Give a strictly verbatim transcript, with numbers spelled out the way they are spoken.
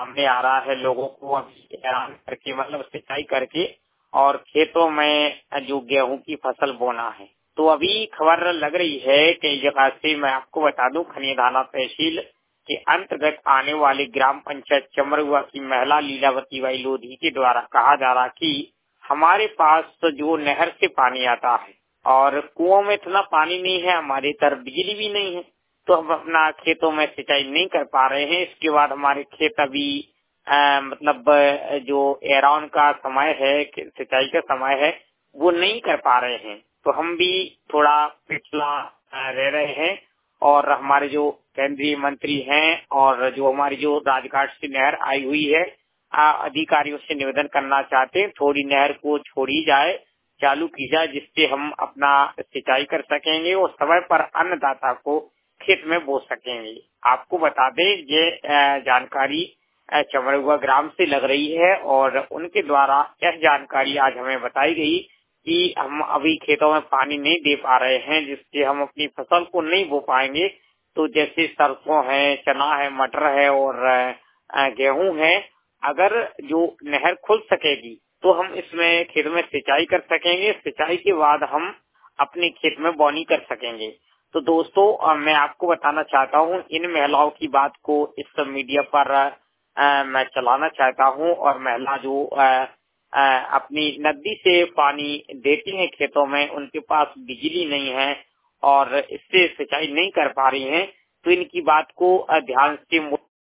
सामने आ रहा है लोगों को अभी हैरान करके, मतलब सिंचाई करके और खेतों में जो गेहूं की फसल बोना है। तो अभी खबर लग रही है कई जगह से। मैं आपको बता दूं, खनियाधाना तहसील के अंतर्गत आने वाली ग्राम पंचायत चमरुआ की महिला लीलावती बाई लोधी के द्वारा कहा जा रहा कि हमारे पास तो जो नहर से पानी आता है और कुओं में इतना पानी नहीं है, हमारी तरफ बिजली भी नहीं है, तो हम अपना खेतों में सिंचाई नहीं कर पा रहे हैं। इसके बाद हमारे खेत अभी आ, मतलब जो एराउन का समय है, सिंचाई का समय है, वो नहीं कर पा रहे हैं। तो हम भी थोड़ा पिछला रह रहे हैं और हमारे जो केंद्रीय मंत्री हैं और जो हमारी जो राजघाट से नहर आई हुई है, अधिकारियों से निवेदन करना चाहते हैं थोड़ी नहर को छोड़ी जाए, चालू की जाए, जिससे हम अपना सिंचाई कर सकेंगे और समय पर अन्नदाता को खेत में बो सकेंगे। आपको बता दें, ये जानकारी चमरुआ ग्राम से लग रही है और उनके द्वारा यह जानकारी आज हमें बताई गई कि हम अभी खेतों में पानी नहीं दे पा रहे हैं, जिससे हम अपनी फसल को नहीं बो पाएंगे। तो जैसे सरसों है, चना है, मटर है और गेहूं है, अगर जो नहर खुल सकेगी तो हम इसमें खेत में सिंचाई कर सकेंगे। सिंचाई के बाद हम अपने खेत में बोनी कर सकेंगे। तो दोस्तों, मैं आपको बताना चाहता हूँ, इन महिलाओं की बात को इस मीडिया पर आ, मैं चलाना चाहता हूँ और महिला जो आ, आ, अपनी नदी से पानी देती हैं खेतों में, उनके पास बिजली नहीं है और इससे सिंचाई नहीं कर पा रही हैं। तो इनकी बात को ध्यान से